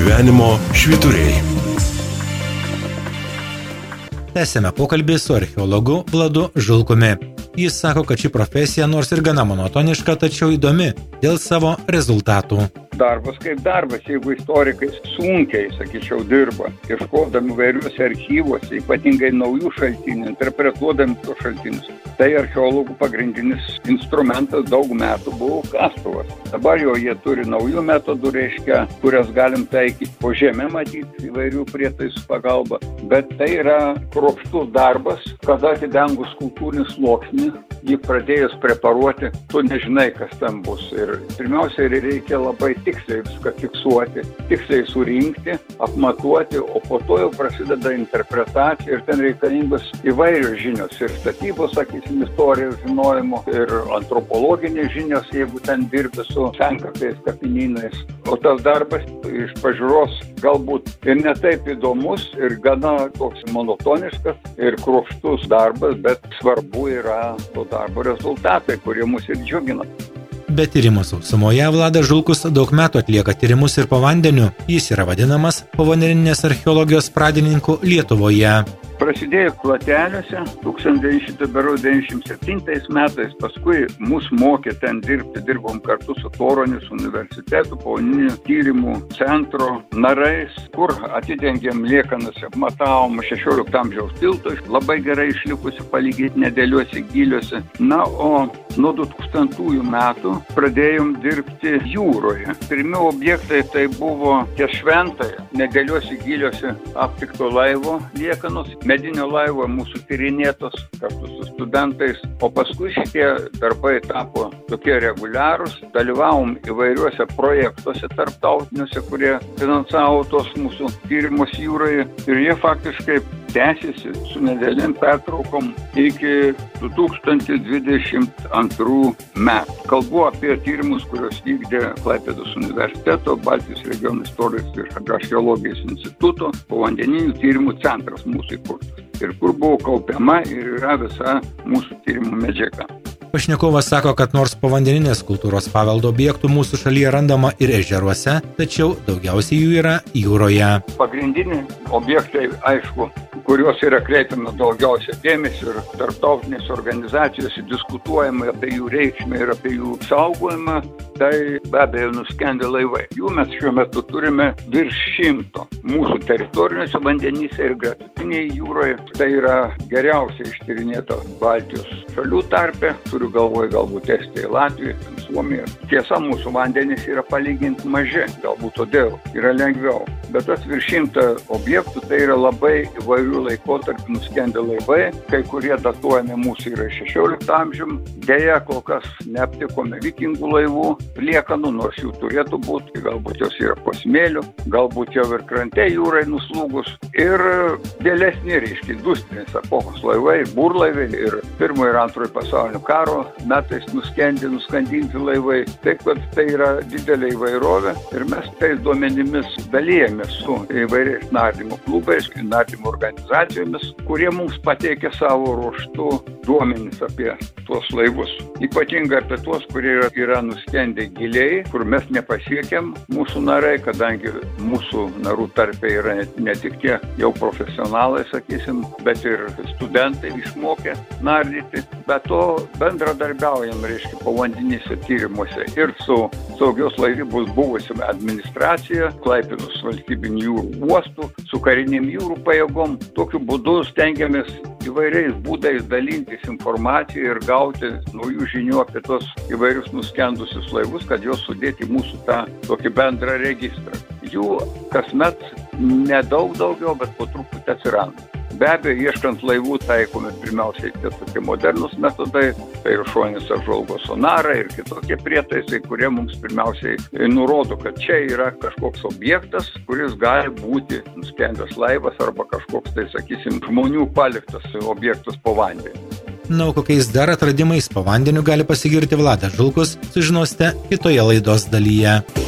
Gyvenimo švyturiai. Tęsėme pokalbį su archeologu Vladu Žulkumi. Jis sako, kad ši profesija nors ir gana monotoniška, tačiau įdomi dėl savo rezultatų. Darbas kaip darbas, jeigu istorikai sunkiai, sakyčiau, dirba, ieškodami vairiuose archyvuose, ypatingai naujų šaltinių, interpretuodami tos šaltinius. Tai archeologų pagrindinis instrumentas daug metų buvo kastuvas. Dabar jau jie turi naujų metodų, kurias galim taikyti po žemę matyti įvairių prietaisų pagalba. Bet tai yra kruopštus darbas, kada atidengus kultūrinį sluoksnį, jį pradėjus preparuoti, tu nežinai, kas ten bus. Ir pirmiausia, reikia labai tiksliai viską fiksuoti, tiksliai surinkti, apmatuoti, o po to jau prasideda interpretacija ir ten reikalingos įvairios žinios. Ir statybos, sakysim, istorijos žinojimo, ir antropologinės žinios, jeigu ten dirbi su senkaptais, kapinynais. O tas darbas iš pažiūros galbūt ir netaip įdomus, ir gana toks monotoniškas, ir kruopštus darbas, bet svarbu yra to darbo rezultatai, kurie mus ir džiugina. Be tyrimų sausumoje Vladas Žulkus daug metų atlieka tyrimus ir po vandeniu. Jis yra vadinamas povandeninės archeologijos pradininku Lietuvoje. Prasidėjo Plateliuose 1997 metais, paskui mus mokė ten dirbti, dirbom kartu su Toronius universitetu, povandeninių tyrimų centro narais, kur atidengėm liekanas, matavom 16 amžiaus tiltų, labai gerai išlikusi palyginti nedėliuose giliuose. Na, o nuo 2000 metų pradėjom dirbti jūroje. Pirmi objektai tai buvo ties Šventąją, nedėliuose giliuose aptikto laivo liekanos, medinio laivo mūsų tyrinėtos kartu su studentais, o paskui šitie darbai tapo tokie reguliarūs, dalyvavom įvairiuose projektuose tarptautiniuose, kurie finansavo tos mūsų tyrimus jūroje ir jie faktiškai tęsiasi su nedėlėm pertraukom iki 2022 metų. Kalbu apie tyrimus, kurios vykdė Klaipėdos universiteto, Baltijos regiono istorijos ir archeologijos instituto, povandeninių tyrimų centras mūsų įkurtas. Ir kur buvo kaupiama ir yra visa mūsų tyrimų medžiaga. Pašnekovas sako, kad nors povandeninės kultūros paveldo objektų mūsų šalyje randama ir ežeruose, tačiau daugiausiai jų yra jūroje. Pagrindiniai objektai, aišku, kuriuos yra kreipiama daugiausia dėmesio ir tarptautinės organizacijose diskutuojama apie jų reikšmę ir apie jų saugojimą, tai be abejo nuskendę laivai. Jų mes šiuo metu turime virš 100 mūsų teritoriniuose vandenyse ir gretutinėje jūroje. Tai yra geriausiai ištyrinėta Baltijos šalių tarpe, turiu galvoje galbūt Estiją, Latviją, Suomiją. Tiesa, mūsų vandenys yra palyginti maži, galbūt todėl yra lengviau. Bet tas virš 100 objektų tai yra labai įvairių laikotarpių nuskendę laivai, kai kurie datuojami mūsų yra 16 amžium. Deja, kol kas neaptikome vikingų laivų liekanų, nors jų turėtų būti, galbūt jos yra po smėliu, galbūt jau ir krante jūrai nuslūgus. Ir vėlesni, reiškia, industrinės epochos laivai, burlaiviai ir Pirmojo ir Antrojo pasaulinio karo metais nuskandinti laivai. Taip, kad tai yra didelė įvairovė ir mes tais duomenimis dalijamės su įvairiais nardymo klubais, nardymo organizacijomis, kurie mums pateikia savo ruoštų duomenis apie tuos laivus. Ypatingai apie tuos, kurie yra nuskendę giliai, kur mes nepasiekėm mūsų narai, kadangi mūsų narų tarpe yra ne tik tie jau profesionalai, sakysim, bet ir studentai išmokę nardyti. Be to bendradarbiaujam, reiškia, povandenyse tyrimuose ir su saugios laivybos buvusią administraciją, Klaipėdos valstybinių jūrų uostų, su karinėm jūrų pajėgom. Tokiu būdu stengiamės įvairiais būdais dalintis informaciją ir gauti naujų žinių apie tos įvairius nuskendusius laivus, kad juos sudėti mūsų tą tokį bendrą registrą. Jų kasmet nedaug daugiau, bet po truputį atsiranda. Be abejo, ieškant laivų taikomi pirmiausiai tie tokie modernus metodai, tai ir šoninės apžvalgos sonarai ir kitokie prietaisai, kurie mums pirmiausiai nurodo, kad čia yra kažkoks objektas, kuris gali būti nuskendęs laivas arba kažkoks, tai sakysim, žmonių paliktas objektas po vandeniu. Na, kokiais dar atradimais po vandeniu gali pasigirti Vladas Žulkus, sužinosite kitoje laidos dalyje.